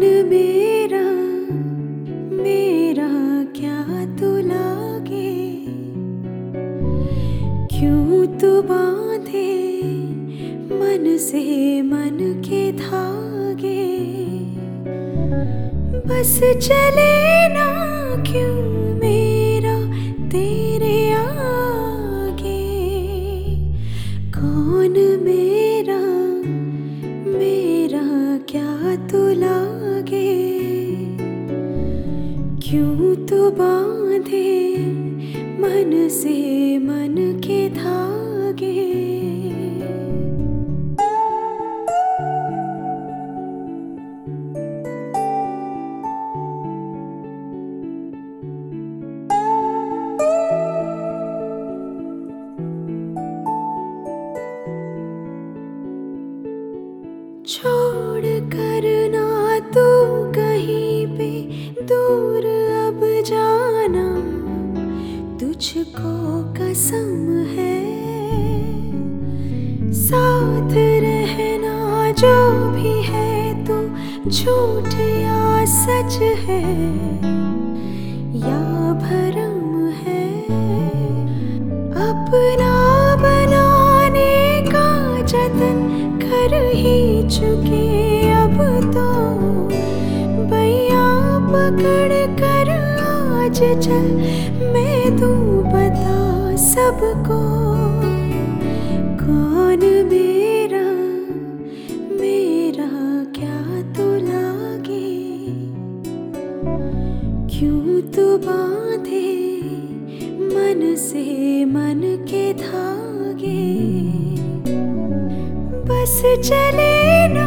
मेरा मेरा क्या तू लागे, क्यों तू बांधे मन से मन के धागे। बस चले ना क्यों मेरा तेरे आगे। कौन मेरा मेरा क्या तू लागे, क्यों तू बांधे मन से मन के धागे। छोड़ कर ना तू कहीं पे दूर अब जाना, तुझको कसम है। साथ रहना जो भी है तू झूठ या सच है या भरम है। अपना बनाने का जतन कर ही चुके अब तो, बैया पकड़ कर आज चल मैं तू बता सबको। कौन मेरा मेरा क्या तू लागे, क्यों तू बांधे मन से मन के धागे। बस चले ना